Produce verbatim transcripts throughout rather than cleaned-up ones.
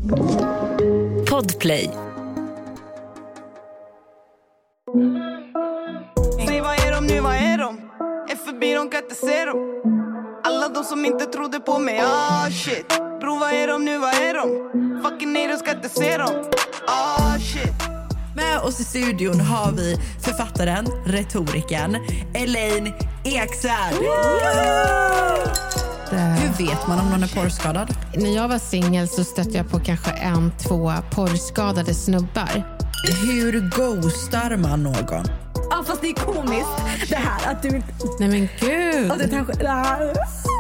Podplay. Säg vad är de nu, vad är de? Är förbi, de kan inte se dem. Alla de som inte trodde på mig, ah shit. Bro, vad är de nu, vad är de? Fucking nej, de ska inte se dem. Ah shit. Med oss i studion har vi författaren, retoriken Elaine Eksvärd. Hur vet man om någon är porrskadad? När jag var singel så stötte jag på kanske en, två porrskadade snubbar. Hur ghostar man någon? Ja, fast det är komiskt det här att du inte... Nej men gud. Alltså, det här... det här...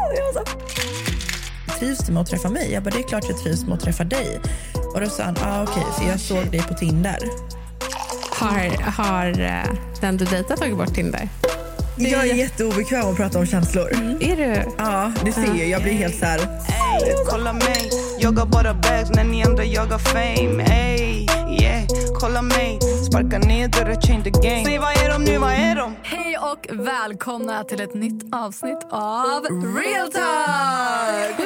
Trivs du med att träffa mig? Jag bara, det är klart jag trivs med att träffa dig. Och då sa han, ah, okej, okay, för jag såg dig på Tinder. Har, har den du dejtar tagit bort Tinder? Det... Jag är jätteobekväm att prata om känslor. Mm. Är du? Ja, det ser jag. Jag blir helt så här... Ey, kolla mig. Jag har bara bags när ni andra jagar fame. Ey, yeah, kolla mig. Sparka ner dörren, change the game. Säg vad är de nu, vad är de? Hej och välkomna till ett nytt avsnitt av Real Talk!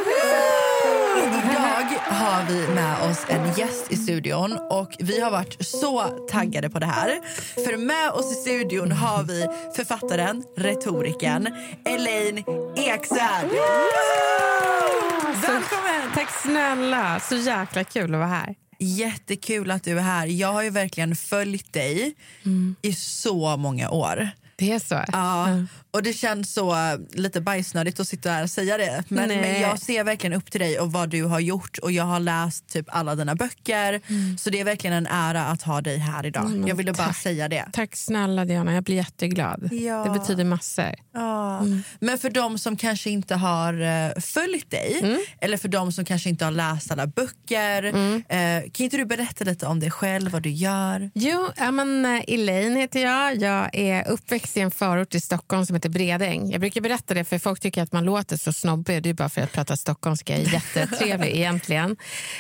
Idag har vi med oss en gäst i studion och vi har varit så taggade på det här. För med oss i studion har vi författaren, retoriken Elaine Eksvärd. Välkommen! Tack snälla, så jäkla kul att vara här. Jättekul att du är här. Jag har ju verkligen följt dig mm. i så många år. Det är så? Ja, mm. och det känns så lite bajsnödigt att sitta här och säga det. Men, men jag ser verkligen upp till dig och vad du har gjort. Och jag har läst typ alla dina böcker. Mm. Så det är verkligen en ära att ha dig här idag. Mm, jag ville bara tack. säga det. Tack snälla Diana, jag blir jätteglad. Ja. Det betyder massor. Ja. Mm. Men för de som kanske inte har uh, följt dig. Mm. Eller för de som kanske inte har läst alla böcker. Mm. Uh, kan inte du berätta lite om dig själv, vad du gör? Jo, ja, men, uh, Elaine heter jag. Jag är uppväxt i en förort i Stockholm som heter Bredäng. Jag brukar berätta det för folk tycker att man låter så snobbig. Det är bara för att jag pratar stockholmska. Jag är jättetrevlig egentligen.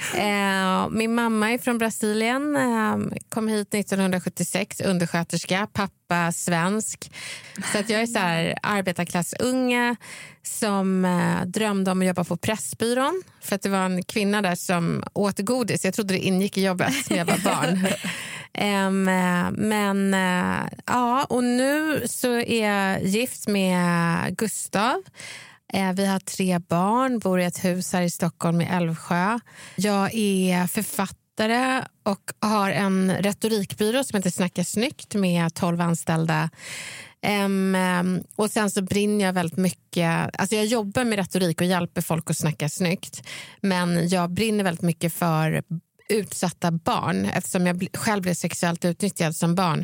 Eh, min mamma är från Brasilien. Eh, kom hit nittonhundrasjuttiosex, undersköterska. Pappa svensk. Så att jag är så här arbetarklassunge som eh, drömde om att jobba på Pressbyrån. För att det var en kvinna där som åt godis. Jag trodde det ingick i jobbet när jag var barn. Um, men uh, ja, och nu så är jag gift med Gustav. Uh, vi har tre barn, bor i ett hus här i Stockholm i Älvsjö. Jag är författare och har en retorikbyrå som heter Snacka snyggt med tolv anställda. Um, um, och sen så brinner jag väldigt mycket, alltså jag jobbar med retorik och hjälper folk att snacka snyggt. Men jag brinner väldigt mycket för utsatta barn, eftersom jag själv blev sexuellt utnyttjad som barn.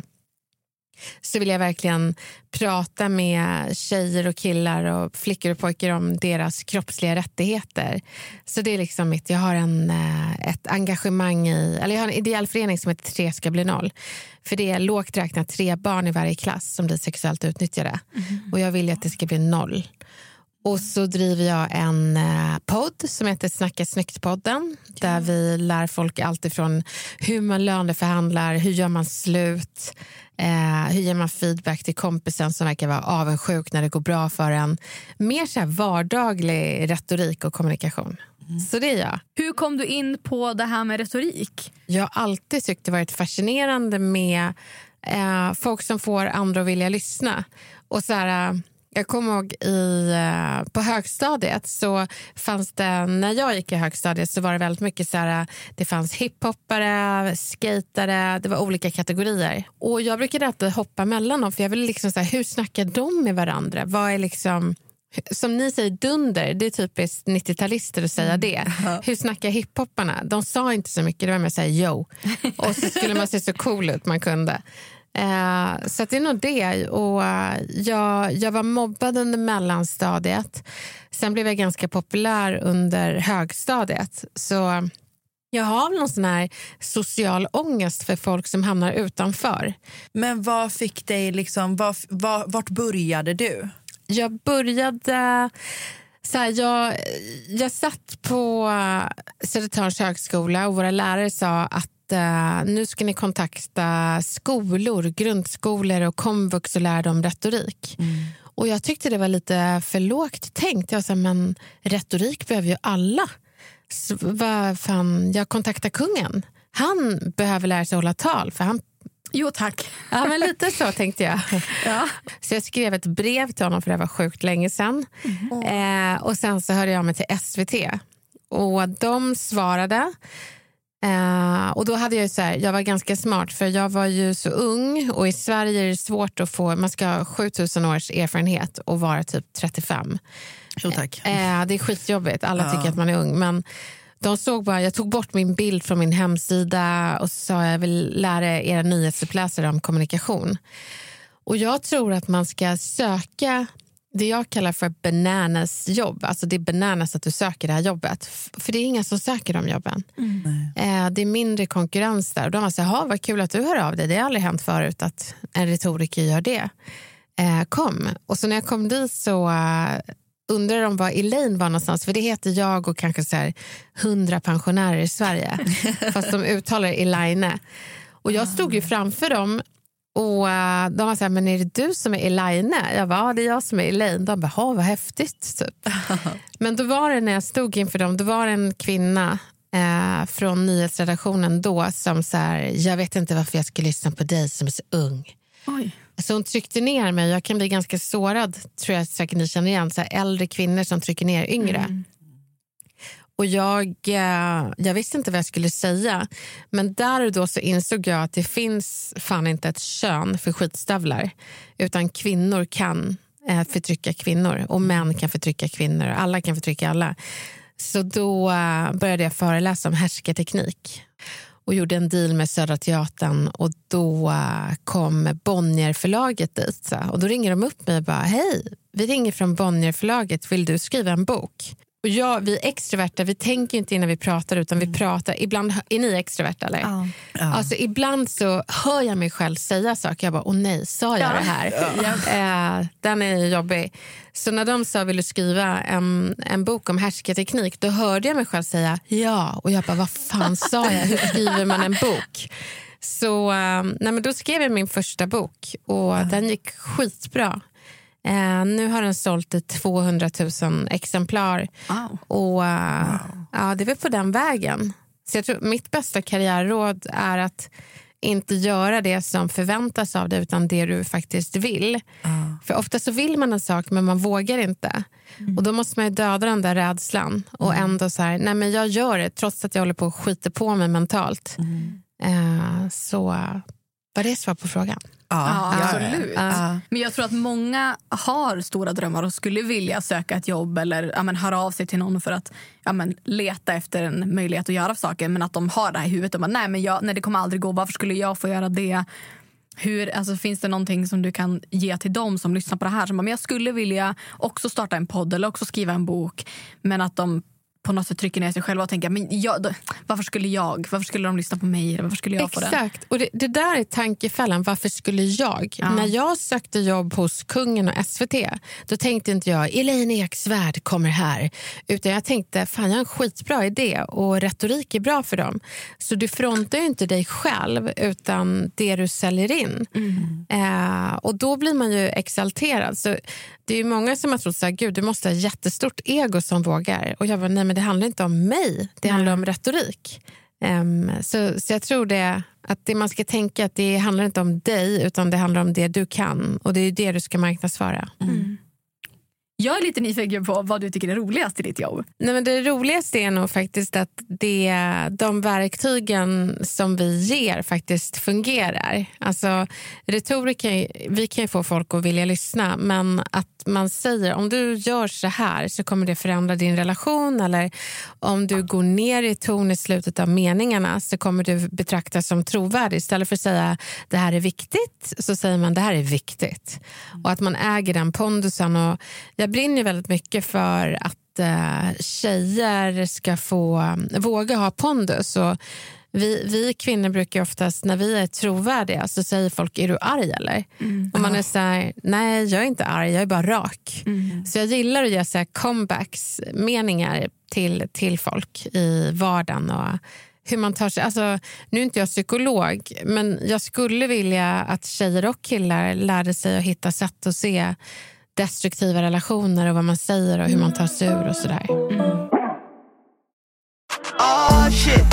Så vill jag verkligen prata med tjejer och killar och flickor och pojkar om deras kroppsliga rättigheter. Så det är liksom mitt, jag har en, ett engagemang i, eller jag har en ideell förening som heter Tre ska bli noll. För det är lågt räknat tre barn i varje klass som blir sexuellt utnyttjade. Mm. Och jag vill att det ska bli noll. Och så driver jag en eh, podd som heter Snacka snyggt-podden. Ja. Där vi lär folk allt ifrån hur man löneförhandlar, hur gör man slut, eh, hur ger man feedback till kompisen som verkar vara avundsjuk när det går bra för en. Mer så här vardaglig retorik och kommunikation. Mm. Så det är jag. Hur kom du in på det här med retorik? Jag har alltid tyckt det varit fascinerande med eh, folk som får andra att vilja lyssna. Och så här... Eh, Jag kommer ihåg i, på högstadiet så fanns det, när jag gick i högstadiet så var det väldigt mycket så här, det fanns hiphoppare, skatare, det var olika kategorier. Och jag brukade alltid hoppa mellan dem för jag ville liksom så här, hur snackar de med varandra? Vad är liksom, som ni säger dunder, det är typiskt nittio-talister att säga det. Mm. Hur snackar hiphopparna? De sa inte så mycket, det var med att säga yo. Och så skulle man se så cool ut man kunde. Uh, så det är nog det. Och uh, jag, jag var mobbad under mellanstadiet. Sen blev jag ganska populär under högstadiet. Så jag har väl någon sån här social ångest för folk som hamnar utanför. Men vad fick dig liksom, var, var, vart började du? Jag började... Så här, jag, jag satt på Södertörns högskola och våra lärare sa att Uh, nu ska ni kontakta skolor, grundskolor och komvux och lära dem retorik. Mm. Och jag tyckte det var lite för lågt tänkt. Jag sa, men retorik behöver ju alla. så, vad fan, jag kontaktar kungen. Han behöver lära sig hålla tal för han... Jo tack. Ja, men lite så tänkte jag. Ja. Så jag skrev ett brev till honom för det var sjukt länge sedan. Mm. Eh, och sen så hörde jag mig till S V T. Och de svarade. Eh, och då hade jag ju så här, jag var ganska smart för jag var ju så ung och i Sverige är det svårt att få, man ska ha sjutusen års erfarenhet och vara typ trettiofem. Jo tack. Eh, det är skitjobbigt, alla Ja. tycker att man är ung, men de såg bara, jag tog bort min bild från min hemsida och så sa jag vill lära era nyhetsuppläsare om kommunikation. Och jag tror att man ska söka det jag kallar för bananas jobb. Alltså det är bananas att du söker det här jobbet. För det är inga som söker de jobben. Mm. Eh, det är mindre konkurrens där. Och de var så här, vad kul att du hör av dig. Det har aldrig hänt förut att en retoriker gör det. Eh, kom. Och så när jag kom dit så... Uh, undrar de var Elaine var någonstans. För det heter jag och kanske så här hundra pensionärer i Sverige. Fast de uttalar Elaine. Och jag stod ju framför dem. Och uh, de var så här, men är det du som är Elaine? Jag bara, ja det är jag som är Elaine. De bara, ha vad häftigt typ. Men då var det när jag stod inför dem. Då var det en kvinna eh, från nyhetsredaktionen då. Som så här, jag vet inte varför jag ska lyssna på dig som är så ung. Oj. Så hon tryckte ner mig. Jag kan bli ganska sårad, tror jag säkert ni känner igen. Så här äldre kvinnor som trycker ner yngre. Mm. Och jag, jag visste inte vad jag skulle säga. Men där och då så insåg jag att det finns fan inte ett kön för skitstövlar. Utan kvinnor kan förtrycka kvinnor. Och män kan förtrycka kvinnor. Alla kan förtrycka alla. Så då började jag föreläsa om härskarteknik. Och gjorde en deal med Södra Teatern. Och då kom Bonnierförlaget dit. Och då ringer de upp mig och bara, hej, vi ringer från Bonnierförlaget. Vill du skriva en bok? Och jag, vi är extroverta, vi tänker inte innan vi pratar utan vi pratar, ibland, är ni extroverta eller? Ja. Ja. Alltså ibland så hör jag mig själv säga saker, jag bara, åh nej, sa jag ja. det här? Ja. Eh, den är jobbig. Så när de sa, vill du skriva en, en bok om härskarteknik, då hörde jag mig själv säga ja, och jag bara, vad fan sa jag? Hur skriver man en bok? Så eh, nej, men då skrev jag min första bok och ja. den gick skitbra. Uh, nu har den sålt i tvåhundratusen exemplar. Wow. Och uh, wow. ja, det är väl på den vägen. Så jag tror mitt bästa karriärråd är att inte göra det som förväntas av dig utan det du faktiskt vill. Uh. För ofta så vill man en sak men man vågar inte. Mm. Och då måste man ju döda den där rädslan. Och mm. ändå så här, nej men jag gör det trots att jag håller på att skita på mig mentalt. Mm. Uh, så var det svar på frågan? Ja, ja, absolut. Ja. Men jag tror att många har stora drömmar och skulle vilja söka ett jobb eller ja, men, höra av sig till någon för att ja, men, leta efter en möjlighet att göra saker. Men att de har det här i huvudet och bara, nej, men jag, nej, det kommer aldrig gå. Varför skulle jag få göra det? Hur, alltså, finns det någonting som du kan ge till dem som lyssnar på det här? Som bara, men jag skulle vilja också starta en podd eller också skriva en bok. Men att de på något sätt trycker ner sig själva och tänker, men jag, då, varför skulle jag? Varför skulle de lyssna på mig? Varför skulle jag Exakt. få den? Och det, det där är tankefällan. Varför skulle jag? Ja. När jag sökte jobb hos kungen och S V T, då tänkte inte jag, Elaine Eksvärd kommer här. Utan jag tänkte, fan jag har en skitbra idé och retorik är bra för dem. Så du frontar ju inte dig själv utan det du säljer in. Mm. Eh, och då blir man ju exalterad. Så det är ju många som har trott så här, gud du måste ha jättestort ego som vågar. Och jag var nej men det handlar inte om mig, det handlar om retorik. Um, så, så jag tror det att det man ska tänka att det handlar inte om dig utan det handlar om det du kan. Och det är det du ska marknadsföra. Mm. Jag är lite nyfiken på vad du tycker är roligast i ditt jobb. Nej, men det roligaste är nog faktiskt att det, de verktygen som vi ger faktiskt fungerar. Alltså retoriken, vi kan ju få folk att vilja lyssna, men att man säger om du gör så här så kommer det förändra din relation, eller om du går ner i ton i slutet av meningarna så kommer du betraktas som trovärdig. Istället för att säga det här är viktigt så säger man det här är viktigt. Och att man äger den pondusen. Och jag brinner väldigt mycket för att uh, tjejer ska få våga ha pondus. Och vi, vi kvinnor brukar oftast, när vi är trovärdiga så säger folk, är du arg eller? Mm. Och man är så här, nej jag är inte arg, jag är bara rak. Mm. Så jag gillar att göra så här comebacks, meningar till, till folk i vardagen och hur man tar sig, alltså nu är inte jag psykolog men jag skulle vilja att tjejer och killar lärde sig att hitta sätt att se destruktiva relationer och vad man säger och hur man tar sig ur och sådär. Mm. Oh shit.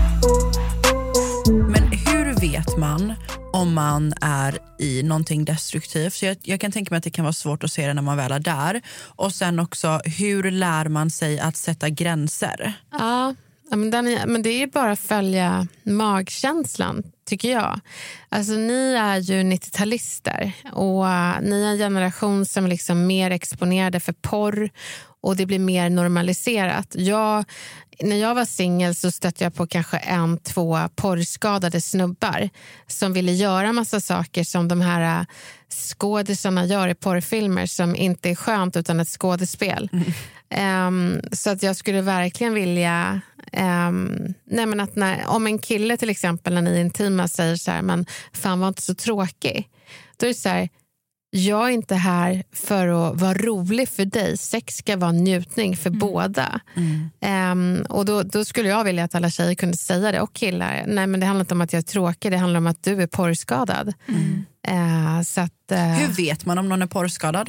Men hur vet man om man är i någonting destruktivt? Så jag, jag kan tänka mig att det kan vara svårt att se det när man väl är där. Och sen också, hur lär man sig att sätta gränser? Ja, men, den är, men det är ju bara att följa magkänslan, tycker jag. Alltså ni är ju nittio-talister och uh, ni är en generation som är liksom mer exponerade för porr och det blir mer normaliserat. Jag, när jag var singel så stötte jag på kanske en, två porrskadade snubbar som ville göra massa saker som de här uh, skådisarna gör i porrfilmer som inte är skönt utan ett skådespel. Mm. Um, så att jag skulle verkligen vilja um, nej men att när, om en kille till exempel när ni är intima säger så här, men fan var inte så tråkig, då är det så här, jag är inte här för att vara rolig för dig, sex ska vara njutning för mm. båda. Mm. Um, och då, då skulle jag vilja att alla tjejer kunde säga det, och killar, nej men det handlar inte om att jag är tråkig, det handlar om att du är porrskadad. Mm. Uh, så att, uh, hur vet man om någon är porrskadad?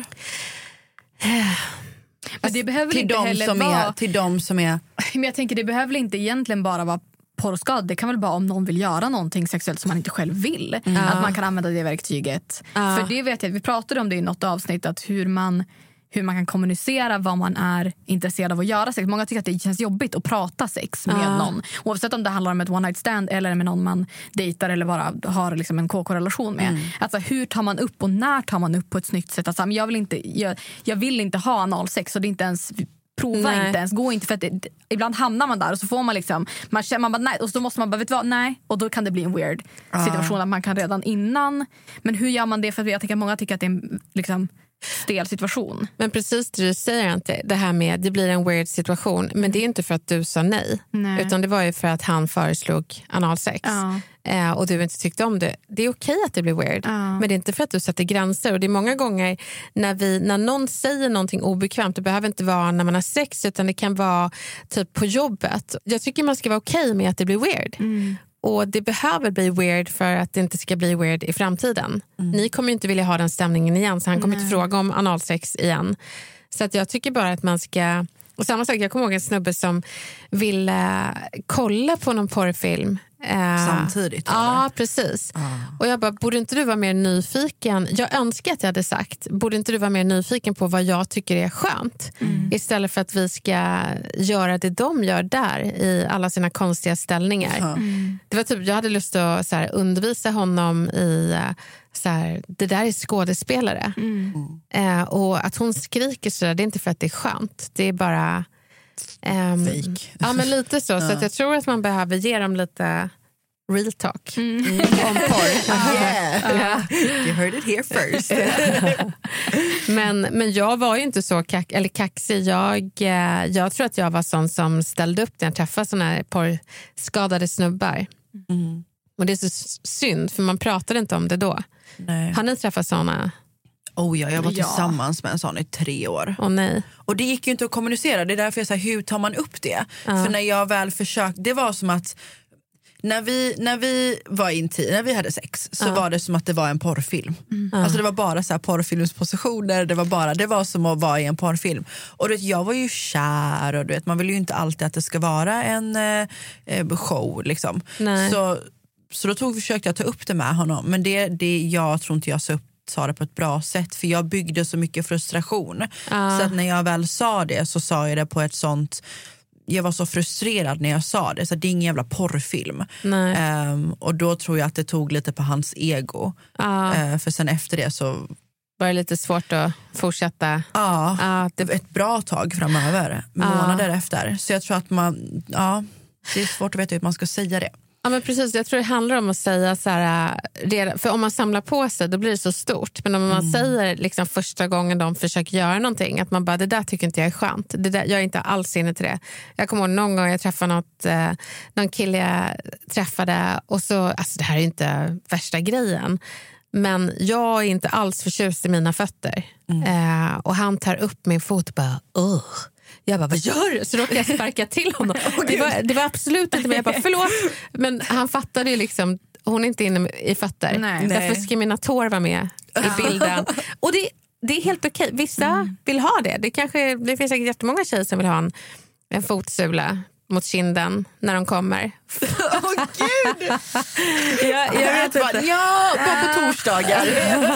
Men det behöver till, inte de heller som vara... är, till de som är... Men jag tänker det behöver inte egentligen bara vara porrskad. Det kan väl bara om någon vill göra någonting sexuellt som man inte själv vill. Mm. Att man kan använda det verktyget. Mm. För det vet jag, vi pratade om det i något avsnitt, att hur man, hur man kan kommunicera vad man är intresserad av att göra sex. Många tycker att det känns jobbigt att prata sex med mm. någon. Oavsett om det handlar om ett one night stand eller med någon man dejtar eller bara har liksom en K K-relation med. Mm. Alltså hur tar man upp och när tar man upp på ett snyggt sätt? Alltså, jag, vill inte, jag, jag vill inte ha analsex och det är inte ens... Prova nej. inte ens, gå inte, för att det, ibland hamnar man där och så får man liksom, man känner, man bara nej, och så måste man bara, vet vad, nej, och då kan det bli en weird situation uh. att man kan redan innan, men hur gör man det? För att jag tycker att många tycker att det är en liksom stel situation. Men precis det du säger inte, det här med det blir en weird situation, men det är inte för att du sa nej, nej. utan det var ju för att han föreslog analsex. Uh. Eh, och du inte tyckte om det. Det är okej att det blir weird. Uh. Men det är inte för att du sätter gränser. Och det är många gånger när, vi, när någon säger någonting obekvämt, det behöver inte vara när man har sex, utan det kan vara typ på jobbet. Jag tycker man ska vara okej med att det blir weird. Mm. Och det behöver bli weird för att det inte ska bli weird i framtiden. Mm. Ni kommer ju inte vilja ha den stämningen igen, så han kommer Nej. inte fråga om analsex igen. Så att jag tycker bara att man ska... Och samma sak, jag kommer ihåg en snubbe som ville kolla på någon porrfilm. Samtidigt? Ja, eller? Precis. Ah. Och jag bara, borde inte du vara mer nyfiken? Jag önskar att jag hade sagt, borde inte du vara mer nyfiken på vad jag tycker är skönt? Mm. Istället för att vi ska göra det de gör där i alla sina konstiga ställningar. Mm. Det var typ, jag hade lust att så här, undervisa honom i... Så här, det där är skådespelare. Mm. Eh, och att hon skriker så där, det är inte för att det är skönt. Det är bara... Um, Fake. Ja, men lite så. Så att jag tror att man behöver ge dem lite real talk mm. om porr. Yeah. You heard it here first. men, men jag var ju inte så kack, eller kaxig. Jag, jag tror att jag var sån som ställde upp när jag träffade såna här porrskadade snubbar. Mm. Och det är så synd, för man pratade inte om det då. Nej. Har ni träffat såna? Oh ja, jag var tillsammans ja. med en sån i tre år. Oh, nej. Och det gick ju inte att kommunicera. Det är därför jag säger, hur tar man upp det? Uh. För när jag väl försökte, det var som att när vi, när vi var intim, när vi hade sex, så uh. var det som att det var en porrfilm. Mm. Uh. Alltså det var bara så här porrfilmspositioner, det var bara, det var som att vara i en porrfilm. Och det, jag var ju kär och du vet, man vill ju inte alltid att det ska vara en eh, show liksom. Nej. Så så då tog försökte jag ta upp det med honom, men det det jag tror inte jag sa upp sa det på ett bra sätt, för jag byggde så mycket frustration. Uh. Så att när jag väl sa det så sa jag det på ett sånt, jag var så frustrerad när jag sa det, så det är ingen jävla porrfilm. Um, och då tror jag att det tog lite på hans ego. Uh. Uh, för sen efter det så var det lite svårt att fortsätta. Ja, uh, det var ett bra tag framöver, månader uh. efter. Så jag tror att man, ja, det är svårt att veta hur man ska säga det. Ja, men precis, jag tror det handlar om att säga så här, för om man samlar på sig då blir det så stort, men om man mm. säger liksom första gången de försöker göra någonting, att man bara, det där tycker inte jag är skönt, det där, jag är inte alls inne till det. Jag kommer ihåg någon gång jag träffade något, eh, någon kille jag träffade, och så, alltså det här är inte värsta grejen, men jag är inte alls förtjust i mina fötter. Mm. Eh, och han tar upp min fot och bara, åh. Jag bara, vad gör du? Så råkade jag sparka till honom. Det var, det var absolut inte, men jag bara, förlåt. Men han fattade ju liksom, hon är inte inne i fötter. Nej. Därför ska mina tår vara med i bilden. Och det, det är helt okej. Vissa mm. vill ha det. Det, kanske, det finns säkert jättemånga tjejer som vill ha en, en fotsula mot kinden när de kommer. Åh oh, gud! jag, jag vet inte. Ja, bara på torsdagar.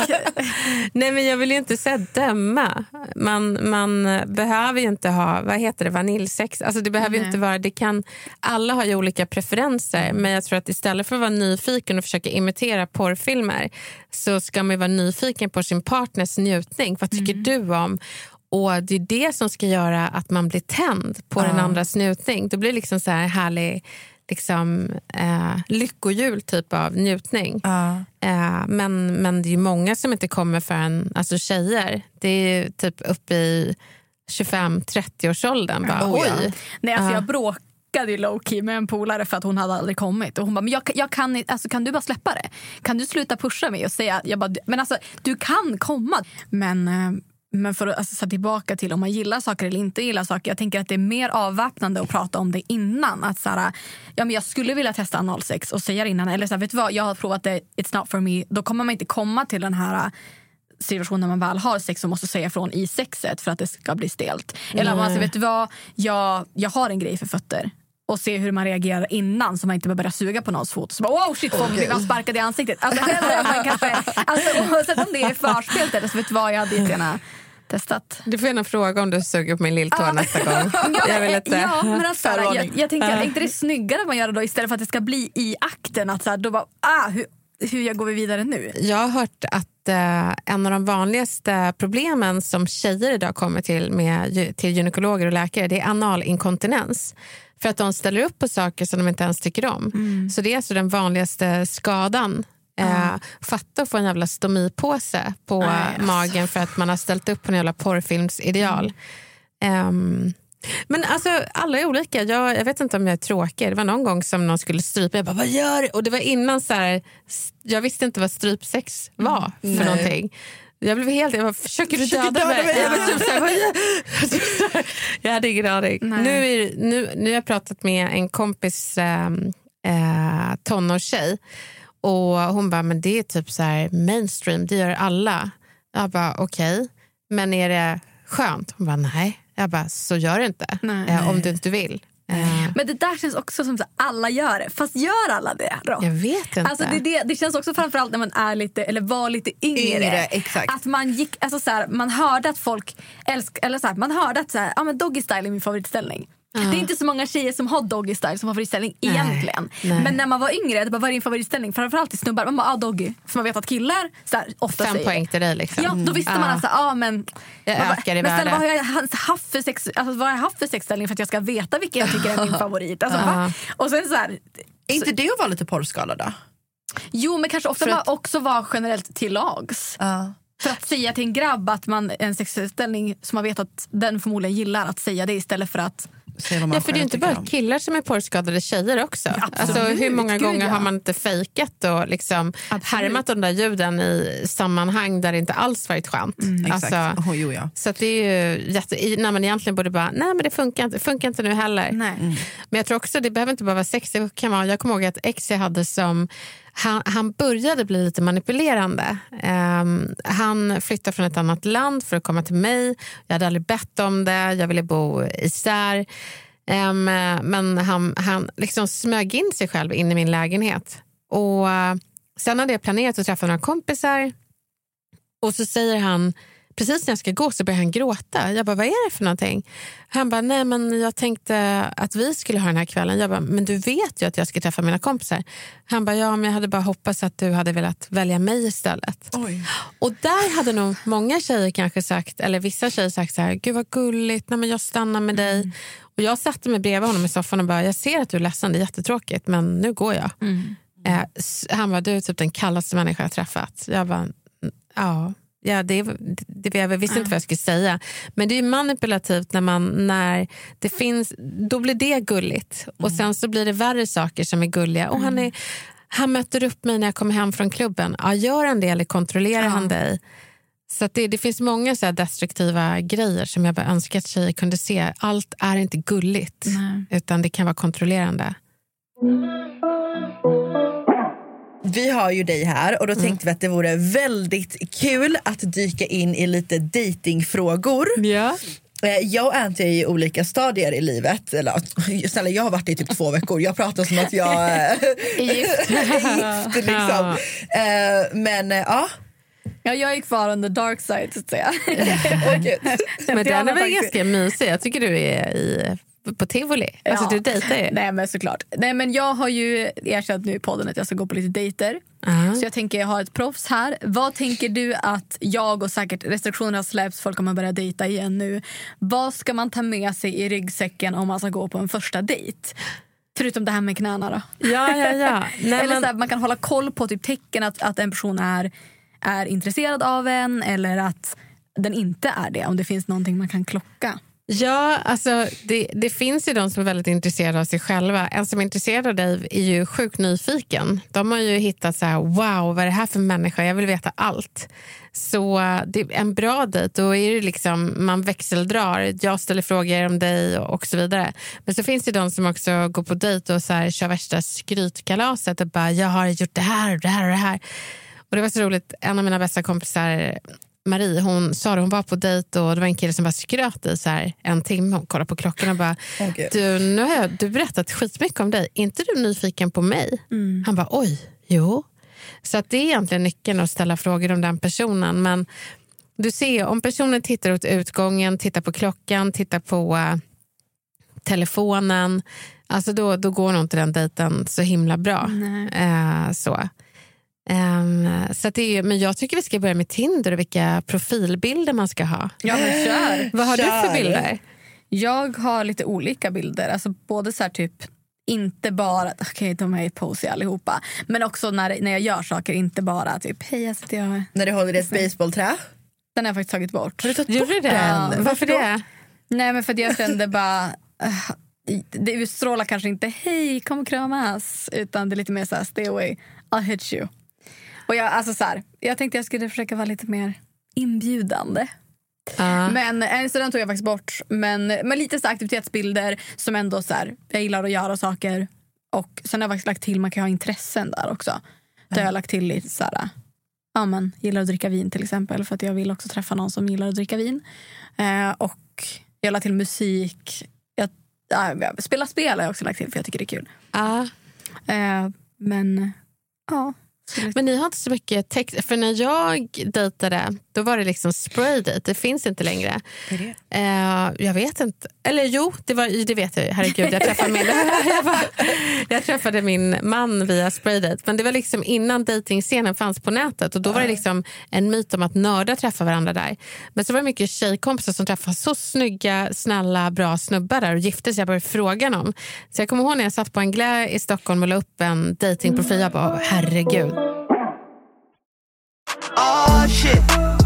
Nej, men jag vill ju inte säga döma. Man, man behöver ju inte ha, vad heter det, vaniljsex. Alltså det behöver ju inte vara, det kan, alla har ju olika preferenser. Men jag tror att istället för att vara nyfiken och försöka imitera porrfilmer så ska man ju vara nyfiken på sin partners njutning. Vad tycker mm. du om? Och det är det som ska göra att man blir tänd på uh. den andras njutning. Det blir liksom så här härlig liksom, eh, lyckohjul typ av njutning. Uh. Eh, men, men det är ju många som inte kommer förrän, alltså tjejer. Det är typ uppe i tjugofem trettio års åldern. Bara, oh, oj. Ja. Nej, alltså uh. jag bråkade ju low-key med en polare för att hon hade aldrig kommit. Och hon bara, men jag, jag kan, alltså, kan du bara släppa det? Kan du sluta pusha mig och säga, jag bara, men alltså, du kan komma. Men... Eh, Men för att alltså, sätta tillbaka till om man gillar saker eller inte gillar saker. Jag tänker att det är mer avväpnande att prata om det innan. Att såhär, ja, men jag skulle vilja testa analsex och säga det innan. Eller så här, vet du vad, jag har provat det, it's not for me. Då kommer man inte komma till den här situationen när man väl har sex och måste säga ifrån i sexet för att det ska bli stelt. Eller man säger, vet du vad, jag, jag har en grej för fötter. Och se hur man reagerar innan så man inte bara börjar suga på någons fot. Så bara, wow, shit, folk blir sparkade i ansiktet. Alltså, man kanske, alltså oavsett om det är förspelet eller så vet du vad, jag hade inte gärna testat. Du får gärna fråga om du suger på min lilltå ah. nästa gång. ja, jag vill inte. Ja, men alltså, jag, jag tänker, är inte det snyggare att man gör det då istället för att det ska bli i akten? Att så här, då bara, ah, hur, hur jag går vi vidare nu? Jag har hört att eh, en av de vanligaste problemen som tjejer idag kommer till, med, till gynekologer och läkare, det är analinkontinens. För att de ställer upp på saker som de inte ens tycker om. Mm. Så det är alltså den vanligaste skadan. Mm. Eh, fatta att få en jävla stomipåse på Nej, magen alltså. För att man har ställt upp på en jävla porrfilmsideal. Mm. Um, men alltså alla är olika. Jag, jag vet inte om jag är tråkig. Det var någon gång som någon skulle strypa. Jag bara, vad gör det? Och det var innan så här, jag visste inte vad strypsex var mm. för Nej. någonting. Jag blev helt, jag bara, försöker du döda, döda mig? mig? Jag, var typ så här, jag, jag hade ingen aning. Nu, är, nu, nu har jag pratat med en kompis äh, äh, tonårstjej. Och hon bara, men det är typ så här mainstream, det gör alla. Jag bara, okej. Okay. Men är det skönt? Hon bara, nej. Jag bara, så gör det inte. Äh, om du inte vill. Uh. Men det där känns också som att alla gör det. Fast gör alla det då? Jag vet inte. Alltså det, det, det känns också framförallt när man är lite, eller var lite yngre, yngre exakt. Att man gick, alltså så här, man hörde att folk älskar, eller så här, man hörde att så här, ja, men doggy style är min favoritställning. Uh. Det är inte så många tjejer som har doggy style som favoritställning Nej. egentligen. Nej. Men när man var yngre, det bara, vad är din favoritställning? Framförallt i snubbar, man bara, ah, doggy. För man vet att killar så här, ofta Fem säger poäng till dig liksom. Ja, då visste mm. man alltså, ja ah, men jag bara, ökar i men värde. vad har jag haft för sex, alltså, vad har jag haft för sexställning för att jag ska veta vilken jag tycker är min favorit? Alltså, uh. Och sen så här, är inte det att vara lite porrskadad då? Jo, men kanske ofta att... också vara generellt till lags. Uh. För att säga till en grabb att man en sexställning som man vet att den förmodligen gillar, att säga det istället för att ja, för det är inte bara killar som är porrskadade, tjejer också. Ja, alltså, hur många Gud, gånger ja. har man inte fejkat och liksom härmat de där ljuden i sammanhang där det inte alls varit skönt. Mm, alltså, oh, jo, ja. Så att det är ju jätte, när man egentligen borde bara, nej men det funkar inte, funkar inte nu heller. Nej. Mm. Men jag tror också, det behöver inte bara vara sex, det kan vara, jag kommer ihåg att ex jag hade som Han, han började bli lite manipulerande. Um, han flyttade från ett annat land för att komma till mig. Jag hade aldrig bett om det. Jag ville bo isär. Um, men han, han liksom smög in sig själv in i min lägenhet. Och uh, sen hade jag planerat att träffa några kompisar. Och så säger han, precis när jag ska gå så börjar han gråta. Jag bara, vad är det för någonting? Han bara, nej men jag tänkte att vi skulle ha den här kvällen. Jag bara, men du vet ju att jag ska träffa mina kompisar. Han bara, ja men jag hade bara hoppats att du hade velat välja mig istället. Oj. Och där hade nog många tjejer kanske sagt, eller vissa tjejer sagt så här, gud vad gulligt, nej men jag stannar med dig. Mm. Och jag satte mig bredvid honom i soffan och bara, jag ser att du är ledsen, det är jättetråkigt, men nu går jag. Mm. Eh, han bara, du är typ den kallaste människa jag träffat. Jag bara, ja... Ja, det, det, jag visste inte vad jag skulle säga. Men det är ju manipulativt när man, när det finns, då blir det gulligt. Mm. Och sen så blir det värre saker som är gulliga. Och mm. han, är, han möter upp mig när jag kommer hem från klubben. Ja, gör han det eller kontrollerar ja. han dig? Så att det, det finns många så här destruktiva grejer som jag bara önskar att tjejer kunde se. Allt är inte gulligt, Nej. utan det kan vara kontrollerande. Vi har ju dig här och då tänkte mm. vi att det vore väldigt kul att dyka in i lite datingfrågor. Ja. Jag och Anty är i olika stadier i livet. Eller, snälla, jag har varit i typ två veckor. Jag pratar som att jag är gift. gift liksom. Men ja. Ja, jag gick kvar on the dark side, så att säga. Okay. Men den är väl ganska mysig. Jag tycker du är i... på tivoli. Ja. Alltså du dejtar ju. Nej, men såklart. Nej, men jag har ju erkänt nu i podden att jag ska gå på lite dejter. Uh-huh. Så jag tänker jag har ett proffs här. Vad tänker du att jag och säkert restriktioner har släppts, folk kommer börja dejta igen nu. Vad ska man ta med sig i ryggsäcken om man ska gå på en första dejt? Förutom det här med knäna då. Ja, ja, ja. Nej, eller men... så här, man kan hålla koll på typ tecken att, att en person är, är intresserad av en, eller att den inte är det. Om det finns någonting man kan klocka. Ja, alltså det, det finns ju de som är väldigt intresserade av sig själva. En som är intresserad av dig är ju sjukt nyfiken. De har ju hittat så här, wow, vad är det här för människa? Jag vill veta allt. Så det är en bra dejt. Då är det liksom, man växeldrar. Jag ställer frågor om dig och, och så vidare. Men så finns det de som också går på dejt och så här, kör värsta skrytkalaset och bara, jag har gjort det här och det här och det här. Och det var så roligt, en av mina bästa kompisar, Marie, hon sa det, hon var på dejt och det var en kille som bara skröt i så här en timme. Hon kollade på klockan och bara, okay. du, nu har jag, du berättat skitmycket om dig. Är inte du nyfiken på mig? Mm. Han bara, oj, jo. Så att det är egentligen nyckeln att ställa frågor om den personen. Men du ser, om personen tittar åt utgången, tittar på klockan, tittar på uh, telefonen, alltså då, då går nog inte den dejten så himla bra. Uh, så. Um, så att det är, men jag tycker vi ska börja med Tinder och vilka profilbilder man ska ha. Ja, men kör. Vad har kör. du för bilder? Jag har lite olika bilder. Alltså både så här typ, inte bara, okej okay, de är i pose allihopa, men också när, när jag gör saker, inte bara typ, hej jag sitter jag... När du håller i ett baseballträ? Den har jag faktiskt tagit bort. Har du tagit bort Gjorde den? Ja, varför det? Nej, men för att jag kände bara... Uh, det utstrålar kanske inte, hej kom och kramas, utan det är lite mer så här, stay away, I'll hit you. Och jag, alltså så här, jag tänkte jag skulle försöka vara lite mer inbjudande. Uh. Men så den tog jag faktiskt bort. Men, men lite så aktivitetsbilder som ändå så här, jag gillar att göra saker. Och sen har jag faktiskt lagt till, man kan ha intressen där också. Uh. Där jag har lagt till lite så här, ja men, gillar att dricka vin till exempel. För att jag vill också träffa någon som gillar att dricka vin. Uh, och jag lade till musik. Jag, uh, jag spelar spel har jag också lagt till för jag tycker det är kul. Uh. Uh, men, ja... Men ni har inte så mycket text. För när jag dejtade, då var det liksom spraydate. Det finns inte längre. Är det? Uh, jag vet inte. Eller jo, det, var, det vet jag. Herregud, jag träffade, min, jag, bara, jag träffade min man via spraydate. Men det var liksom innan dejtingscenen fanns på nätet. Och då var det liksom en myt om att nördar träffar varandra där. Men så var det mycket tjejkompisar som träffade så snygga, snälla, bra snubbar där och gifte sig. Jag började fråga dem. Så jag kommer ihåg när jag satt på en glä i Stockholm och la upp en dejtingprofil. Jag bara, herregud. Oh, shit.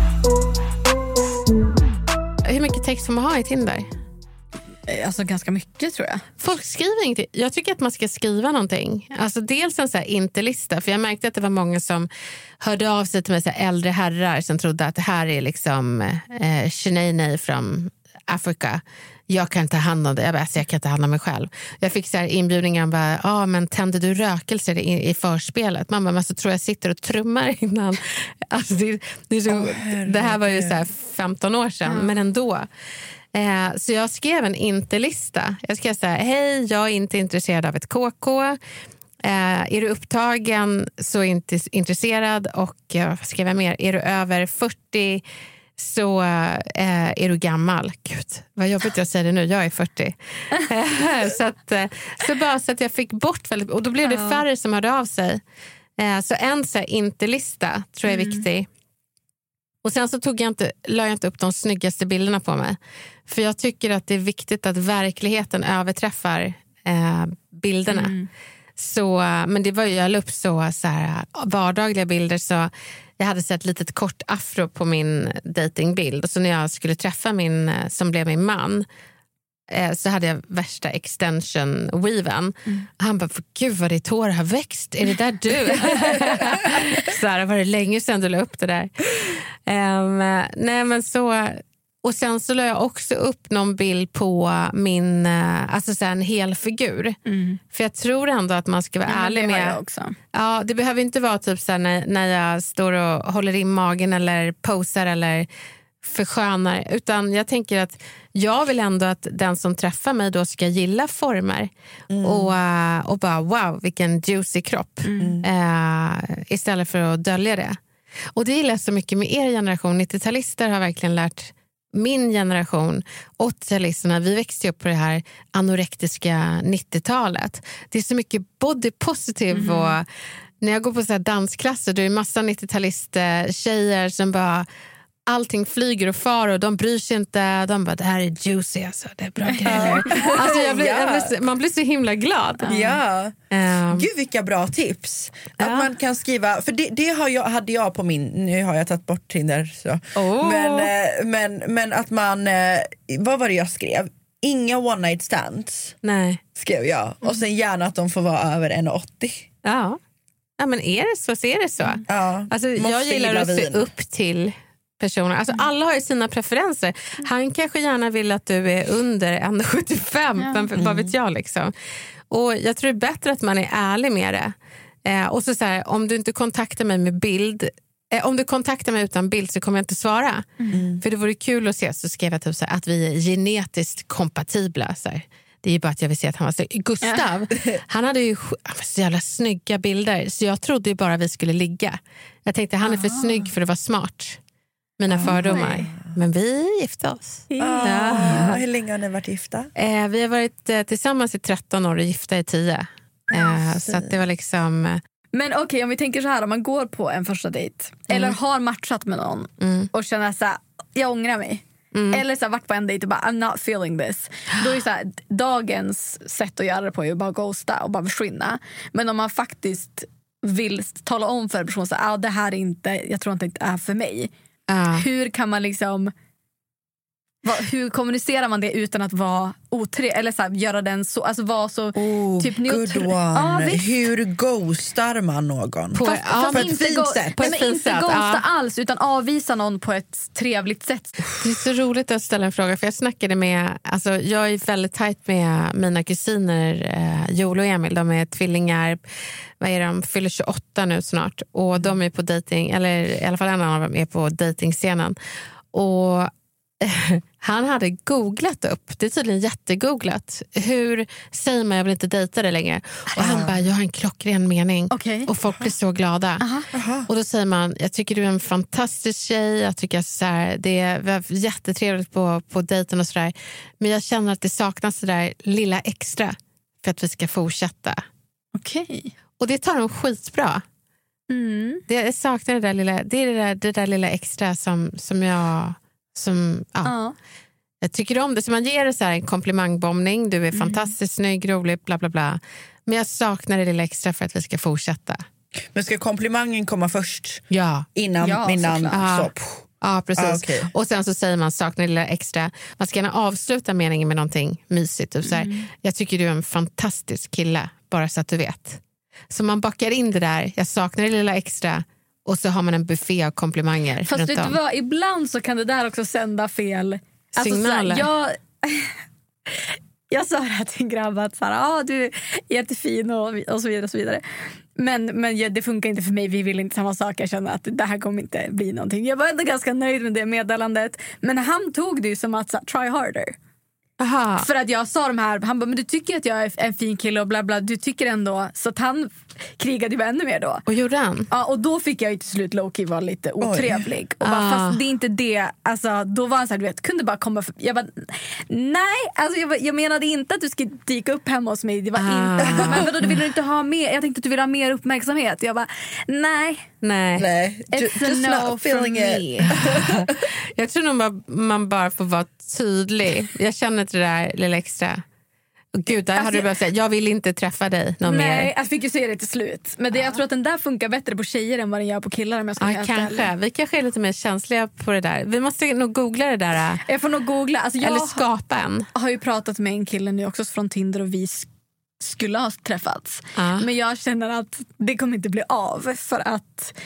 Hur mycket text får man ha i Tinder? Alltså ganska mycket tror jag. Folk skriver ingenting. Jag tycker att man ska skriva någonting. Alltså dels en så här inte-lista. För jag märkte att det var många som hörde av sig till mig, så här äldre herrar som trodde att det här är liksom eh, Sinead från Afrika. Jag kan ta hand om det. Jag, bara, alltså, jag kan ta hand om mig själv. Jag fick så här inbjudningar och bara, ja ah, men tände du rökelser i, i förspelet? Mamma, men så tror jag sitter och trummar innan. Alltså, det, det, är så, oh, det här var ju så här femton år sedan, mm. men ändå. Eh, så jag skrev en inte-lista. Jag skrev så här, hej, jag är inte intresserad av ett K K. Eh, är du upptagen så är inte intresserad. Och eh, vad skrev jag mer? Är du över fyrtio så eh, är du gammal. Gud, vad jobbigt jag säger det nu. Jag är fyrtio. eh, så, att, eh, så bara så att jag fick bort väldigt, och då blev det färre som hörde av sig. Eh, så en så här inte-lista tror jag är mm. viktig. Och sen så tog jag inte, la jag inte upp de snyggaste bilderna på mig. För jag tycker att det är viktigt att verkligheten överträffar eh, bilderna. Mm. Så, men det var ju, jag la upp så, så här, vardagliga bilder, så jag hade sett litet kort afro på min datingbild. Och så när jag skulle träffa min, som blev min man, eh, så hade jag värsta extension weaven. Mm. Han bara, gud vad ditt hår har växt. Är det där du? Så här, var det länge sedan du la upp det där? Um, nej men så. Och sen så la jag också upp någon bild på min, alltså så här en hel figur. Mm. För jag tror ändå att man ska vara ja, ärlig med. Också. Ja, det behöver inte vara typ så här när, när jag står och håller in magen eller posar eller förskönar, utan jag tänker att jag vill ändå att den som träffar mig då ska gilla former mm. och, uh, och bara wow, vilken juicy kropp mm. uh, istället för att dölja det. Och det gillar jag så mycket med er generation. nittio-talister har verkligen lärt min generation, åttio-talisterna, vi växte upp på det här anorektiska nittiotalet. Det är så mycket body positive mm. och när jag går på så här dansklasser då är det massa nittio-talister, tjejer som bara allting flyger och far och de bryr sig inte. De bara, det här är juicy alltså, det är bra grejer. Alltså jag blir, jag blir, man blir så himla glad. Ja. Um, Gud vilka bra tips. Att ja. man kan skriva, för det, det har jag, hade jag på min, nu har jag tagit bort Tinder så. Oh. Men, men, men att man, vad var det jag skrev? Inga one night stands. Nej. Skrev jag. Och sen gärna att de får vara över en komma åttio. Ja. Ja, men är det så så är det så. Ja. Alltså, jag gillar att se upp till personer. Alltså, alla har ju sina preferenser. Han kanske gärna vill att du är under en komma sjuttiofem, ja. Men vad vet jag liksom. Och jag tror det är bättre att man är ärlig med det. Eh, och så, så här, om du inte kontaktar mig med bild, eh, om du kontaktar mig utan bild så kommer jag inte svara. Mm. För det vore kul att se, så skrev jag typ så här, att vi är genetiskt kompatibla så här. Det är ju bara att jag vill se att han var så. Gustav, ja. han hade ju han var så jävla snygga bilder. Så jag trodde ju bara vi skulle ligga. Jag tänkte han är för snygg för att vara smart. Mina oh, fördomar. Nej. Men vi gifte oss. Oh, ja. Hur länge har ni varit gifta? Eh, vi har varit eh, tillsammans i tretton år och gifta i tio. Eh, så att det var liksom... Men okej, okay, om vi tänker så här, om man går på en första dejt. Mm. Eller har matchat med någon. Mm. Och känner så här, jag ångrar mig. Mm. Eller så här, varit på en dejt och bara, I'm not feeling this. Då är så här, dagens sätt att göra det på är bara ghosta och bara försvinna. Men om man faktiskt vill tala om för en person så här, ah, det här är inte, jag tror inte det är för mig. Uh. Hur kan man liksom va, hur kommunicerar man det utan att vara otrevlig eller så här, göra den så, alltså vara så oh, typ good one. Ah, hur ghostar man någon? På, fast, ja, fast på ett fint go- sätt. På ett men inte sätt. Ghosta ja. alls utan avvisa någon på ett trevligt sätt. Det är så roligt att ställa en fråga för jag snackade med, alltså jag är väldigt tajt med mina kusiner eh, Joel och Emil, de är tvillingar. Vad är de? Fyller tjugoåtta nu snart och de är på dating, eller i alla fall en av dem är på datingscenen. Och han hade googlat upp, det är tydligen jättegooglat, hur säger man jag vill inte dejta det längre. Och han bara, jag har en klockren mening. Okay. Och folk blir så glada. Aha. Aha. Och då säger man, jag tycker du är en fantastisk tjej, jag tycker så här, det är jättetrevligt på, på dejten och sådär. Men jag känner att det saknas det där lilla extra för att vi ska fortsätta. Okej. Okay. Och det tar de skitbra. Mm. Det saknar det där lilla, det är det där, det där lilla extra som, som jag som, ja. Ja. Jag tycker om det, så man ger det så här en komplimangbombning, du är mm. fantastiskt snygg, rolig, bla bla bla. Men jag saknar det lilla extra för att vi ska fortsätta. Men ska komplimangen komma först? Ja. Innan, ja, innan ja. så. Ja, precis. Ah, okay. Och sen så säger man saknar det lilla extra. Man ska gärna avsluta meningen med någonting mysigt. Typ så här, mm. jag tycker du är en fantastisk kille, bara så att du vet. Så man bakar in det där, jag saknar det lilla extra. Och så har man en buffé av komplimanger. Fast vet du vad, ibland så kan det där också sända fel signaler. Alltså, jag, jag sa det här till en grabb att så här, ah, du är jättefin och, och så vidare och så vidare. Men, men det funkar inte för mig, vi vill inte samma sak. Jag känner att det här kommer inte bli någonting. Jag var ändå ganska nöjd med det meddelandet. Men han tog det ju som att så, try harder. Aha. För att jag sa de här, han bara, men du tycker att jag är en fin kille och bla bla, du tycker ändå, så att han krigade ju ännu mer då. Och gjorde han? Ja, och då fick jag ju till slut low-key vara lite otrevlig. Och bara, ah. fast det är inte det, alltså då var han så här, du vet, kunde bara komma för, jag bara, nej, alltså jag, jag menade inte att du skulle dyka upp hemma hos mig, det var ah. inte, men vadå, du ville inte ha mer, jag tänkte att du ville ha mer uppmärksamhet. Jag bara, nej. Nej. nej. It's a no for me. Jag tror nog bara, man bara får vara tydlig. Jag känner inte det där lilla extra. Gud, där alltså, hade du behövt säga, jag vill inte träffa dig någon nej, mer. Nej, jag fick ju säga det till slut. Men det, jag tror att den där funkar bättre på tjejer än vad den gör på killar. Om jag ska ja, kanske. Ställa. Vi kanske är lite mer känsliga på det där. Vi måste nog googla det där. Jag får nog googla. Alltså, jag eller skapa en. Jag har ju pratat med en kille nu också från Tinder och vi skulle ha träffats. Ah. Men jag känner att det kommer inte bli av. För att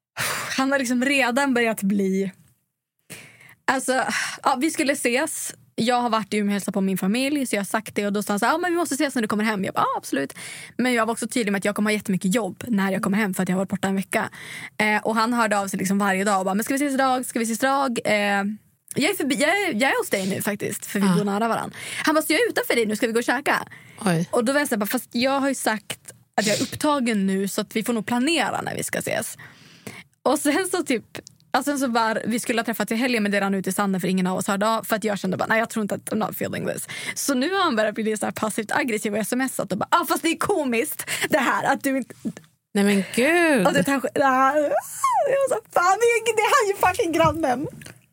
han har liksom redan börjat bli... Alltså, ja, vi skulle ses... jag har varit i Umeå och hälsat på min familj, så jag har sagt det och då sa han så här, ah, men vi måste ses när du kommer hem. Jag bara, ah, absolut. Men jag var också tydlig med att jag kommer ha jättemycket jobb när jag kommer hem för att jag har varit borta en vecka. Eh, och han hörde av sig liksom varje dag och bara, men ska vi ses idag? Ska vi ses idag? Eh, jag, är förbi, jag, är, jag är hos dig nu faktiskt, för vi bor nära varandra. Han bara, så jag är utanför dig nu, ska vi gå och käka? Oj. Och då var jag så här, fast jag har ju sagt att jag är upptagen nu så att vi får nog planera när vi ska ses. Och sen så typ alltså så var, vi skulle ha träffats i helgen men det rann ut i sanden för ingen av oss hörde av. För att jag kände bara, nej jag tror inte att I'm not feeling this. Så nu har han börjat bli så här passivt aggressiv och smsat och bara, ah fast det är komiskt det här att du inte... Nej men gud. Och det kanske, det här, jag var så, fan det är, det här är ju fucking grannen.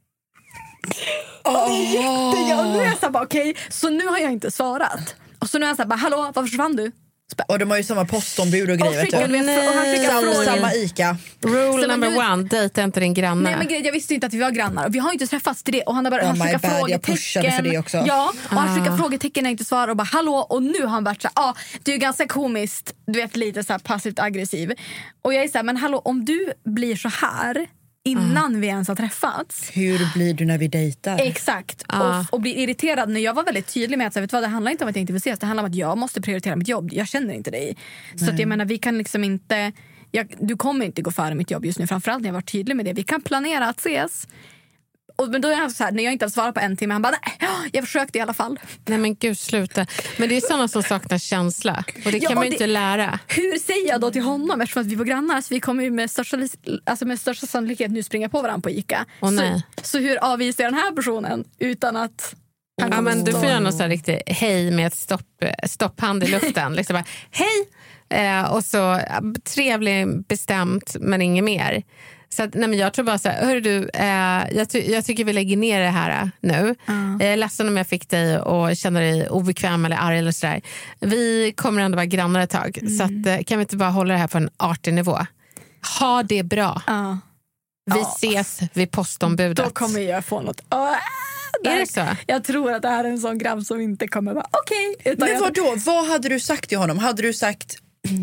Och det är jätte, och nu är jag så här, bara okej, okay, så nu har jag inte svarat. Och så nu är jag så här, bara, hallå varför försvann du? Och de har ju samma postombud och grejer. Och, och, och han skickar frågor. Samma Ica. Rule number nu, one, dejta inte din granne. Nej men grej, jag visste inte att vi var grannar. Och vi har inte träffats till det. Och han har bara oh han skickar bad, frågetecken. För det också. Ja, och han ah. skickar frågetecken när jag inte svarar. Och bara hallå, och nu har han varit så här, ah, du är ganska komiskt. Du vet lite så här passivt aggressiv. Och jag är så här, men hallå om du blir så här innan mm. vi ens har träffats. Hur blir du när vi dejtar? Exakt. Ah. Och, och blir irriterad när jag var väldigt tydlig med att så, vet du vad, det handlar inte om att jag inte vill ses. Det handlar om att jag måste prioritera mitt jobb. Jag känner inte dig. Nej. Så att jag menar, vi kan liksom inte... Jag, du kommer inte gå före mitt jobb just nu. Framförallt när jag var tydlig med det. Vi kan planera att ses. Och, men då är han så här, när jag inte har svarat på en timme, han bara, nej, jag försökte i alla fall. Nej men gud, sluta. Men det är sådana som saknar känsla. Och det kan ja, man ju inte lära. Hur säger jag då till honom, eftersom att vi var grannar, så vi kommer ju med största, alltså med största sannolikhet nu springa på varandra på Ica. Oh, nej. Så, så hur avvisar jag den här personen utan att... Ja, men du får göra något så här riktigt hej med ett stopp, stopphand i luften. Liksom bara, hej! Eh, och så trevlig, bestämt, men inget mer. Så att, nej men jag tror bara så här, hör du, eh, jag, ty- jag tycker vi lägger ner det här nu. Mm. Jag är ledsen om jag fick dig och känner dig obekväm eller arg eller sådär. Vi kommer ändå vara grannar ett tag. Mm. Så att, eh, kan vi inte bara hålla det här på en artig nivå? Ha det bra. Mm. Vi ja. ses vid postombudet. Då kommer jag få något... Oh, är det så? Jag tror att det här är en sån grabb som inte kommer vara okej. Okay, men vad då? Vad hade du sagt till honom? Hade du sagt,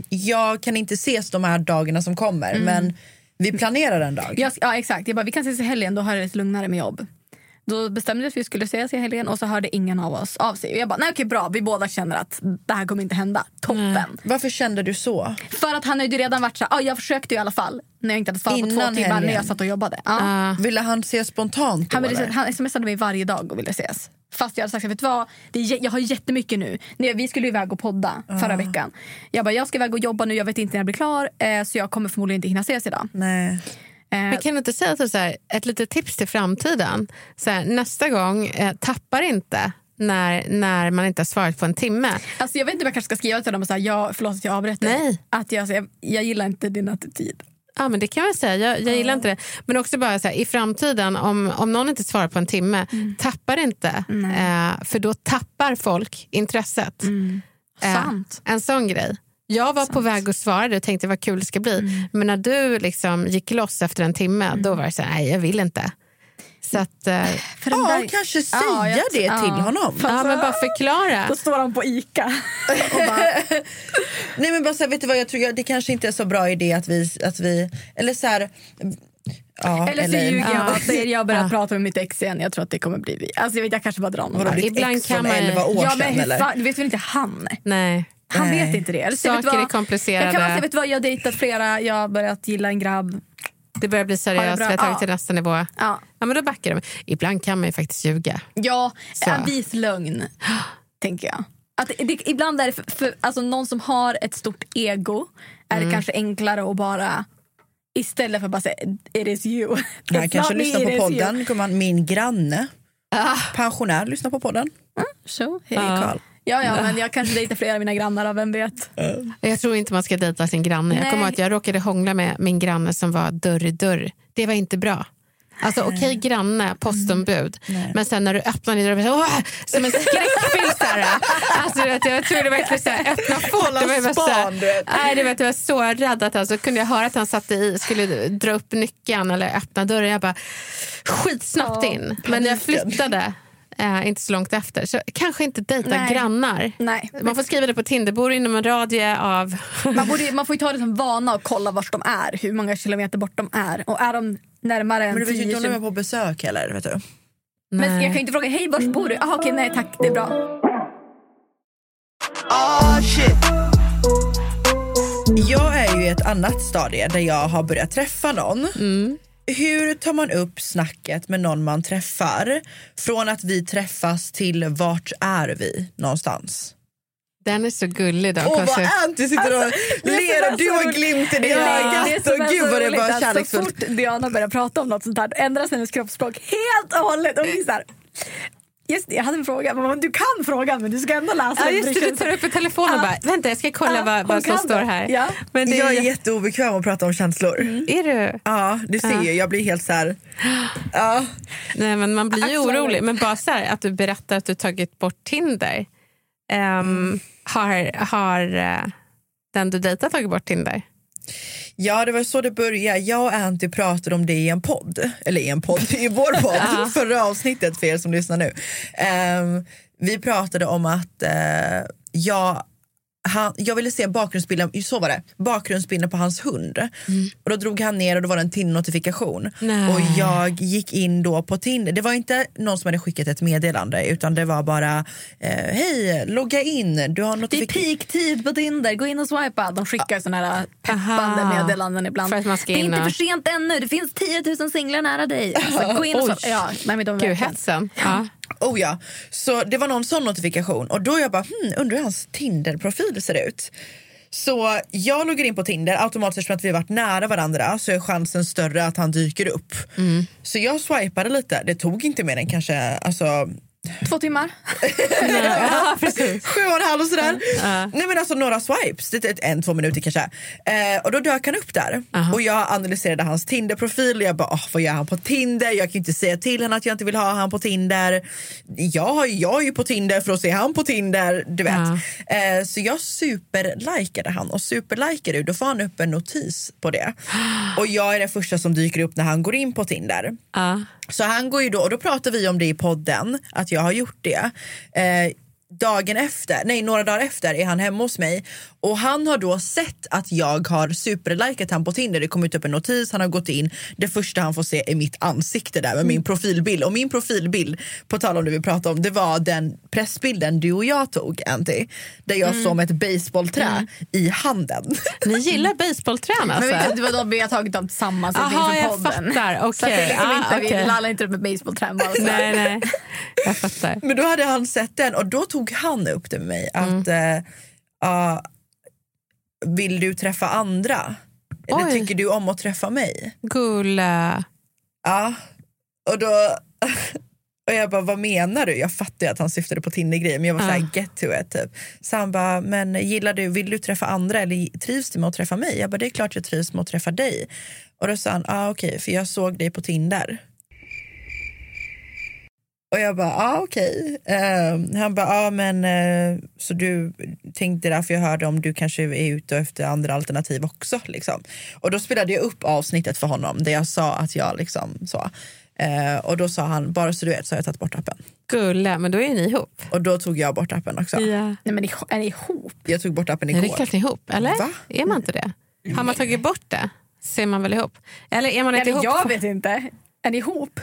jag kan inte ses de här dagarna som kommer, mm. men vi planerar en dag? Jag, ja, exakt. Jag bara, vi kan ses i helgen, då har jag lite lugnare med jobb. Då bestämde vi att vi skulle ses i helgen och så hörde ingen av oss av sig. Och jag bara, nej okej bra, vi båda känner att det här kommer inte hända. Toppen. Mm. Varför kände du så? För att han hade ju redan varit så här, ah, jag försökte i alla fall. När jag inte hade svarat på två timmar helgen. När jag satt och jobbade. Ja. Uh. Ville han ses spontant då, han, ville, han smsade mig varje dag och ville ses. Fast jag hade sagt, vet du vad, det är, jag har jättemycket nu. Vi skulle iväg och podda uh. förra veckan. Jag bara, jag ska iväg och jobba nu, jag vet inte när jag blir klar. Eh, så jag kommer förmodligen inte hinna ses idag. Nej. Men kan du inte säga så här, ett litet tips till framtiden? Så här, nästa gång, eh, tappar inte när, när man inte har svarat på en timme. Alltså jag vet inte om jag kanske ska skriva till dem och säga, ja, förlåt att jag avbröt dig. Nej. Att jag, jag, jag gillar inte din attityd. Ja, men det kan man säga. Jag, jag gillar inte det. Men också bara så här, i framtiden, om, om någon inte svarar på en timme, mm. tappar inte. Eh, för då tappar folk intresset. Mm. Sant. Eh, en sån grej. Jag var Sant. på väg att svara och tänkte vad kul det ska bli. Mm. Men när du liksom gick loss efter en timme, mm. då var det så här, nej jag vill inte. Så att, eh, för ja, där... kanske säga ja, jag... det till ja. honom. Ja, men bara förklara. Då står han på Ica. Och bara... nej men bara så här, vet du vad, jag tror det kanske inte är så bra idé att vi, att vi eller så här... Ja, eller så ljuger jag bara, säger jag börjar ja. prata med mitt ex igen. Jag tror att det kommer bli vi. Alltså jag vet, jag kanske bara drar någon här. Ibland kan man elva år ja, men sedan, eller? Fan, du vet väl inte han? Nej. Han Nej. vet inte det. Eller, saker vad, är komplicerade. Jag kan säga, vet du vad, jag har dejtat flera, jag har börjat gilla en grabb. Det börjar bli seriöst, vi har tagit ja. till nästa nivå. Ja. ja, men då backar de. Ibland kan man ju faktiskt ljuga. Ja, en vis lögn, tänker jag. Att det, det, ibland är det för, för alltså, någon som har ett stort ego är det mm. kanske enklare att bara, istället för att bara säga it is you. Man kanske lyssnar på podden, kommer man, min granne, ah. pensionär, lyssnar på podden. Mm, så, hej ah. Carl. Ja, ja, men jag kanske dejtar flera av mina grannar, av vem vet. Jag tror inte man ska dejta sin granne. Jag kommer ihåg att jag råkade hångla med min granne som var dörr i dörr. Det var inte bra. Alltså okej okay, granne, postombud. Mm. Men sen när du öppnar din dörr, åh, som en skräckfilm så här. Alltså jag tror det var verkligen så här, öppna fort. Det var så här, nej, det var, jag var så rädd att alltså, kunde jag höra att han satte i, skulle dra upp nyckeln eller öppna dörren. Jag bara skitsnabbt in. Men jag flyttade. Äh, inte så långt efter. Så kanske inte dejta Nej. grannar. Nej. Man får skriva det på Tinder. Bor inom en radie av... man, borde, man får ju ta det som vana och kolla vart de är. Hur många kilometer bort de är. Och är de närmare än Men du vet ju inte om de tio... är på besök heller, vet du. Nej. Men jag kan ju inte fråga, hej, var bor du? Ah, okej, okay, nej tack, det är bra. Oh shit. Jag är ju i ett annat stadie där jag har börjat träffa någon. Mm. Hur tar man upp snacket med någon man träffar? Från att vi träffas till vart är vi någonstans? Den är så gullig då. Åh, vad Anty sitter och ler och du har glimten i ögat. Och gud vad det är bara kärleksfullt. Så fort Diana börjar prata om något sånt här ändras hennes kroppsspråk helt och hållet. Och vi så här, just det, jag hade en fråga. Du kan frågan men du ska ändå läsa. Ja, just det, du tar upp i telefonen och bara, vänta jag ska kolla ja, vad, vad som står här. Ja. Men det jag är jätteobekväm att prata om känslor. Mm. Är du? Ja, du ser ja. ju, jag blir helt så här. Ja. Nej, men man blir ju orolig. Men bara så här, att du berättar att du tagit bort Tinder. Um, mm. Har, har uh, den du dejtar tagit bort Tinder? Ja, det var så det började. Jag och Anty pratade om det i en podd. Eller i en podd, i vår podd. Förra avsnittet för er som lyssnar nu. Um, vi pratade om att uh, jag... Han, jag ville se bakgrundsbilden, så var det, bakgrundsbilden på hans hund. Mm. Och då drog han ner och då var det en Tinder-notifikation. Och jag gick in då på Tinder. Det var inte någon som hade skickat ett meddelande utan det var bara eh, hej, logga in. Du har notifikation. Det är peak-tid på Tinder, gå in och swipa. De skickar såna här peppande Aha. meddelanden ibland. För att man ska det är in inte och... för sent ännu, det finns tio tusen singlar nära dig. Alltså, gå in och swipa. Ja, men de Gud, hetsen. Ja. Oh ja, så det var någon sån notifikation. Och då jag bara, hmm, undrar hur hans Tinder-profil ser ut. Så jag loggar in på Tinder. Automatiskt för att vi har varit nära varandra så är chansen större att han dyker upp. Mm. Så jag swipade lite. Det tog inte mer än kanske, alltså... Två timmar. Ja, precis. Sju och en halv och sådär. Uh. Nej men alltså några swipes, det är en, två minuter kanske. Eh, och då dök han upp där. Uh-huh. Och jag analyserade hans Tinder-profil. Jag bara, oh, vad gör han på Tinder? Jag kan inte säga till henne att jag inte vill ha han på Tinder. Jag, jag är ju på Tinder för att se han på Tinder, du vet. Uh. Eh, så jag superlikade han. Och superlikar du, då får han upp en notis på det. Och jag är den första som dyker upp när han går in på Tinder. Uh. Så han går ju då, och då pratar vi om det i podden, att jag har gjort det. Eh, dagen efter, nej några dagar efter är han hemma hos mig. Och han har då sett att jag har superlikat han på Tinder. Det kom ut upp en notis, han har gått in. Det första han får se är mitt ansikte där med mm. min profilbild. Och min profilbild, på tal om det vi pratade om, det var den pressbilden du och jag tog, Anty. Där jag mm. som ett baseballträ mm. i handen. Ni gillar baseballträn alltså? Men det var de vi har tagit dem tillsammans Aha, inför podden. Jag fattar, okej. Okay. Så liksom ah, inte, okay. vi lallar inte upp med baseballträn bara. Nej, nej. Jag fattar. Men då hade han sett den och då tog han upp det med mig att mm. uh, uh, vill du träffa andra? Eller Oj. tycker du om att träffa mig? Gulla. Ja, och då och jag bara, vad menar du? Jag fattar ju att han syftade på Tinder-grejer, men jag var uh. såhär, get to it typ. Så han bara, men gillar du, vill du träffa andra eller trivs du med att träffa mig? Jag bara, det är klart jag trivs med att träffa dig. Och då sa han, ja ah, okej, okay, för jag såg dig på Tinder. Och jag bara, ja ah, okej. Okay. Uh, han bara, ja ah, men uh, så du tänkte därför jag hörde om du kanske är ute efter andra alternativ också liksom. Och då spelade jag upp avsnittet för honom där jag sa att jag liksom så. Uh, och då sa han, bara så du vet så har jag tagit bort appen. Gulle, men då är ni ihop. Och då tog jag bort appen också. Ja. Nej men är ni ihop? Jag tog bort appen igår. Ja, det är klart ni är ihop, eller? Va? Är man inte det? Har man tagit bort det? Ser man väl ihop? Eller är man inte Eller, ihop? jag vet inte. Är ni ihop?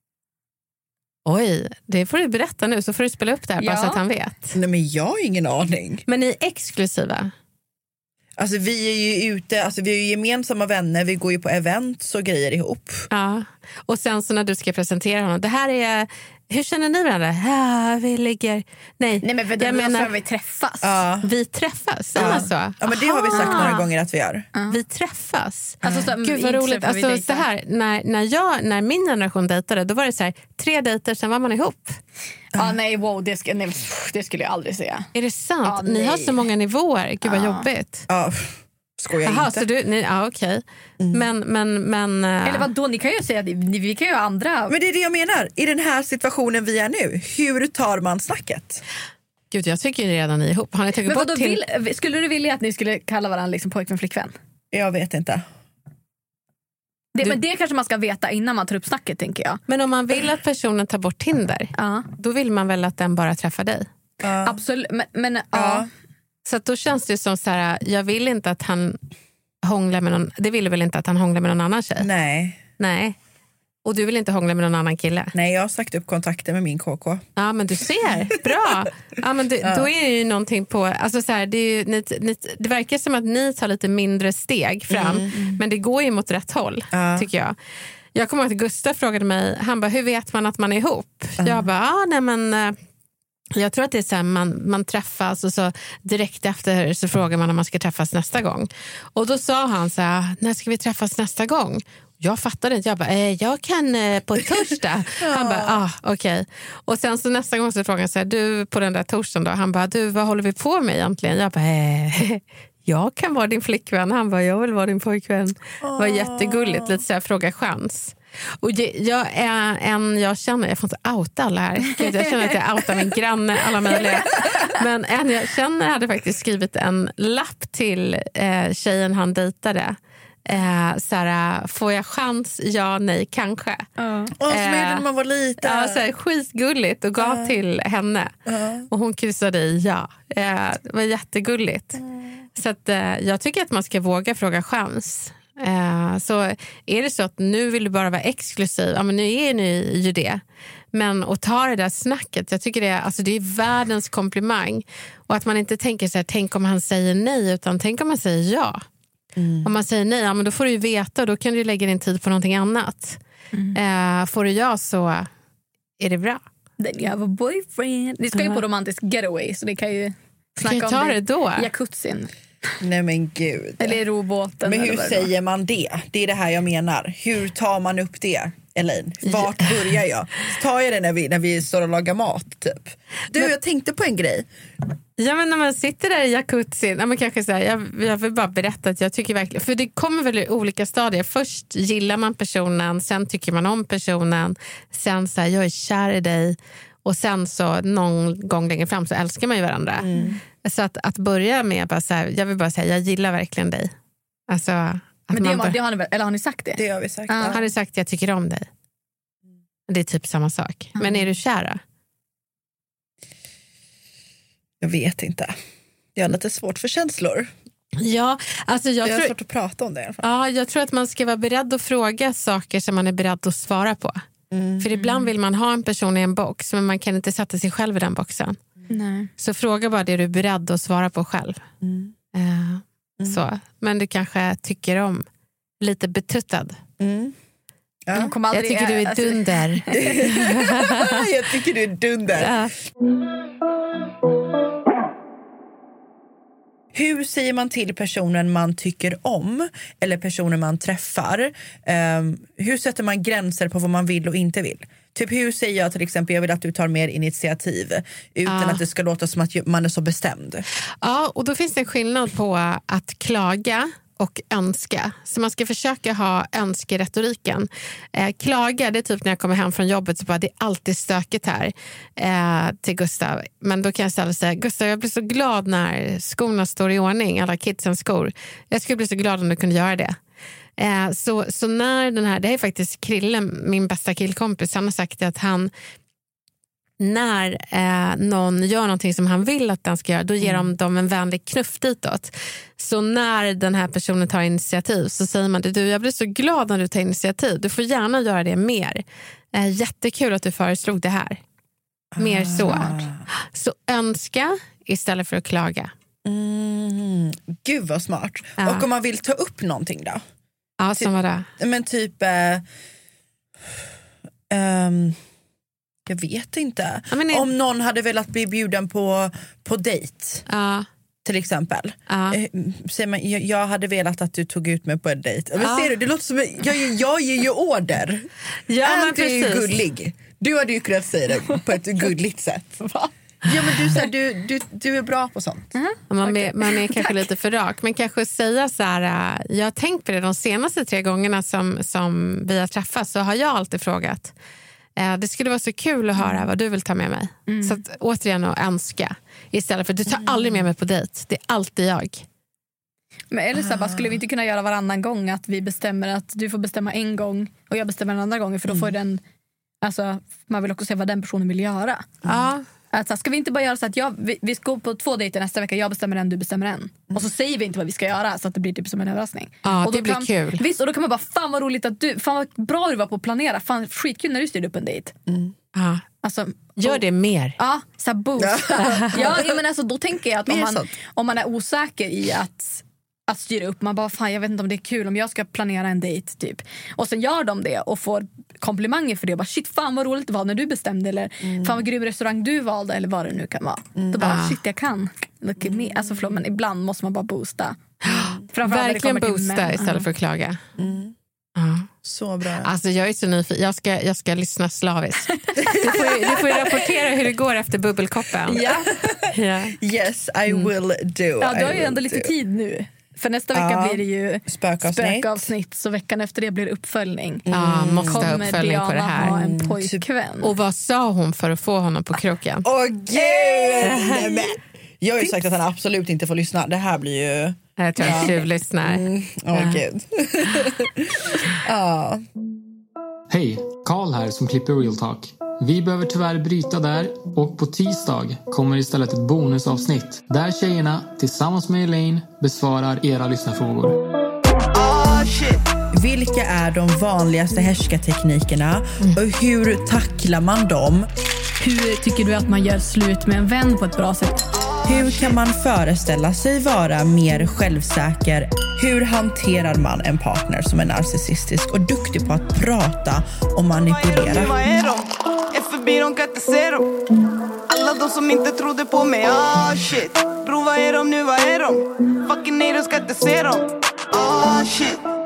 Oj, det får du berätta nu så får du spela upp det här ja. bara så att han vet. Nej men jag har ingen aning. Men ni är exklusiva? Alltså vi är ju ute, alltså vi är ju gemensamma vänner, vi går ju på events och grejer ihop. Ja, och sen så när du ska presentera honom, det här är, hur känner ni varandra? Ja, vi ligger, nej. Nej men för jag menar, vi träffas. Ja. Vi träffas, ja. Alltså. Ja men det har vi sagt några gånger att vi gör. Ja. Vi träffas. Alltså, så, Gud vad roligt, alltså så här, när, när, jag, när min generation dejtade, då var det så här, tre dejter, sen var man ihop. Ja ah, nej, wow, det, ska, nej, det skulle jag aldrig säga. Är det sant? Ah, ni har så många nivåer, gud vad ah. jobbigt. Ja, skojar Aha, inte. Så du, ni, ja okej. Okay. Mm. Men, men, men... Uh... Eller vadå, ni kan ju säga att vi kan ju ha andra. Men det är det jag menar, i den här situationen vi är nu, hur tar man snacket? Gud, jag tycker ju redan ni är ihop. Har ni tagit men bort vadå, till... vill, skulle du vilja att ni skulle kalla varandra liksom pojkvän och flickvän? Jag vet inte. Det, du... Men det kanske man ska veta innan man tar upp snacket, tänker jag. Men om man vill att personen tar bort Tinder, uh. då vill man väl att den bara träffar dig? Uh. Absolut, men... men uh. Uh. Så att då känns det som så här, jag vill inte att han hånglar med någon, det vill väl inte att han hånglar med någon annan tjej? Nej. Nej. Och du vill inte hångla med någon annan kille? Nej, jag har sagt upp kontakten med min K K. Ja, men du ser. Bra. Ja, men du, ja. Då är det ju någonting på... Alltså så här, det, är ju, ni, ni, det verkar som att ni tar lite mindre steg fram. Mm, mm. Men det går ju mot rätt håll, ja. tycker jag. Jag kommer ihåg att Gustav frågade mig, han bara, hur vet man att man är ihop? Mm. Jag bara, ah, nej men... Jag tror att det är så här, man, man träffas och så direkt efter så frågar man om man ska träffas nästa gång. Och då sa han så här, när ska vi träffas nästa gång? Jag fattade inte. Jag bara, eh, jag kan eh, på torsdag. Ja. Han bara, ah, okej. Okay. Och sen så nästa gång så frågade han så här, du på den där torsdagen då. Han bara, du, vad håller vi på med egentligen? Jag bara, eh, jag kan vara din flickvän. Han bara, jag vill vara din pojkvän. Det var jättegulligt, lite så här, fråga chans. Och jag är en, jag känner, jag får inte outa alla här. Gud, jag känner att jag outar min granne, alla möjliga. Men en jag känner hade faktiskt skrivit en lapp till eh, tjejen han dejtade. Eh, såhär, får jag chans? Ja, nej, kanske. Uh. Och som eh, när man var liten. Ja, såhär, skitgulligt och gav uh. till henne. Uh. Och hon kryssade i ja. Eh, det var jättegulligt. Uh. Så att, eh, jag tycker att man ska våga fråga chans. Eh, så är det så att nu vill du bara vara exklusiv, ja men nu är ni ju det. Men att ta det där snacket, jag tycker det är, alltså det är världens komplimang. Och att man inte tänker så här, tänk om han säger nej, utan tänk om han säger ja. Mm. Om man säger nej, ja men då får du ju veta och då kan du lägga din tid på någonting annat. Mm. Eh, får du ja så är det bra. Then you have a boyfriend. Ni ska ju uh-huh. på romantisk getaway, så ni kan ju snacka kan om det, det då? Jacuzzin. Nej men gud. Eller robåten. Men hur säger man det? Det är det här jag menar. Hur tar man upp det, Elaine? Vart börjar jag? Tar jag det när vi, när vi står och lagar mat typ? Du, men, jag tänkte på en grej. Ja, men när man sitter där i jacuzzin, ja, men kanske så här, jag, jag vill bara berätta att jag tycker verkligen, för det kommer väl i olika stadier. Först gillar man personen, sen tycker man om personen, sen så här, jag är kär i dig, och sen så någon gång längre fram så älskar man ju varandra. Mm. Så att, att börja med bara så här, jag vill bara säga, jag gillar verkligen dig. Alltså, att men det, man, det har ni, eller har ni sagt det? Det har vi sagt. Ja, ja. Har ni sagt jag tycker om dig? Det är typ samma sak. Mm. Men är du kära? Jag vet inte. Jag har lite svårt för känslor. Ja, alltså jag, jag har tror, svårt att prata om det i alla fall. Ja, jag tror att man ska vara beredd att fråga saker som man är beredd att svara på. Mm. För ibland vill man ha en person i en box, men man kan inte sätta sig själv i den boxen. Nej. Så fråga bara det du är beredd att svara på själv. Mm. Uh, mm. Så. Men du kanske tycker om lite betuttad. Mm. Ja. Jag tycker du är dunder. Jag tycker du är dunder. Ja. Hur säger man till personen man tycker om eller personen man träffar? Um, hur sätter man gränser på vad man vill och inte vill? Typ hur säger jag till exempel, jag vill att du tar mer initiativ utan ja. att det ska låta som att man är så bestämd. Ja, och då finns det en skillnad på att klaga och önska. Så man ska försöka ha önskeretoriken. Eh, klaga, det är typ när jag kommer hem från jobbet så bara, det är alltid stökigt här eh, till Gustav. Men då kan jag ställa säga, Gustav, jag blir så glad när skorna står i ordning, alla kidsens skor. Jag skulle bli så glad om du kunde göra det. Eh, så, så när den här, det är faktiskt Krille, min bästa killkompis, han har sagt att han när eh, någon gör någonting som han vill att den ska göra, då ger mm. de dem en vänlig knuff ditåt. Så när den här personen tar initiativ så säger man det, du, jag blir så glad när du tar initiativ. Du får gärna göra det mer. Eh, jättekul att du föreslog det här. Mer ah. så. Så önska istället för att klaga. Mm. Gud vad smart. Ja. Och om man vill ta upp någonting då? Ja, som var det? Men typ... Eh, um, jag vet inte. Ja, det... Om någon hade velat bli bjuden på, på dejt. Ja. Till exempel. Ja. Eh, säger man, jag, jag hade velat att du tog ut mig på en dejt. Men ja. ser du, det låter som... Jag, jag ger ju order. Ja, är men inte precis. Gullig? Du hade ju kunnat säga det på ett gulligt sätt. Va? Ja, men du, så här, du, du, du är bra på sånt. Uh-huh. Man, okay. man är kanske lite för rak. Men kanske säga så här, jag har tänkt på det de senaste tre gångerna som, som vi har träffats, så har jag alltid frågat. Eh, det skulle vara så kul att höra mm. vad du vill ta med mig. Mm. Så att, återigen att önska. Istället för, du tar mm. aldrig med mig på dejt. Det är alltid jag. Men eller så här, bara, skulle vi inte kunna göra varannan gång att vi bestämmer att du får bestämma en gång och jag bestämmer en andra gång, för då får mm. den, alltså, man vill också se vad den personen vill göra. Mm. Ja, Alltså, ska vi inte bara göra så att jag, vi, vi ska gå på två dejter nästa vecka, jag bestämmer en, du bestämmer en. Mm. Och så säger vi inte vad vi ska göra så att det blir typ som en överraskning. Ja, och det då blir kan, kul. Visst, och då kan man bara, fan vad roligt att du, fan vad bra du var på att planera. Fan skitkul när du styrde upp en dejt. Mm. Ja. Alltså, gör det mer. Ja, så boosta. ja, men alltså, då tänker jag att om man, om man är osäker i att att styra upp, man bara, fan jag vet inte om det är kul om jag ska planera en dejt typ. Och sen gör de det och får komplimanger för det och bara, shit fan vad roligt det var när du bestämde, eller mm. fan vad grym restaurang du valde, eller vad det nu kan vara. Mm. Då bara, ah. shit jag kan, look at me. Alltså förlåt, men ibland måste man bara boosta. Mm. Verkligen boosta istället för att klaga. Mm. Ja. Så bra. Alltså jag är så nyfiken. Jag ska, jag ska lyssna slaviskt. Du får, du får rapportera hur det går efter bubbelkoppen. Ja. Yeah. Yes, I will do. Ja, du har ju I ändå lite do. tid nu. För nästa vecka ja. blir det ju spökavsnitt. spökavsnitt. Så veckan efter det blir det uppföljning. Mm. Ja, måste ha uppföljning Diana på det här. Ha en pojkvän. Och vad sa hon för att få honom på kroken? Åh gud! Jag har ju sagt att han absolut inte får lyssna. Det här blir ju... Jag tror att du lyssnar. Mm. Åh ja. gud. ja. Hej, Karl här som klipper Real Talk. Vi behöver tyvärr bryta där och på tisdag kommer istället ett bonusavsnitt där tjejerna tillsammans med Elaine besvarar era lyssnarfrågor. Oh, shit. Vilka är de vanligaste härskarteknikerna mm. och hur tacklar man dem? Hur tycker du att man gör slut med en vän på ett bra sätt? Hur kan man föreställa sig vara mer självsäker? Hur hanterar man en partner som är narcissistisk och duktig på att prata och manipulera? Vad är de? Är förbi, de kan inte se dem. Alla de som inte trodde på mig, ah shit. Bro, vad är de nu, vad är de? Fucking nej, de ska inte se dem. Ah shit.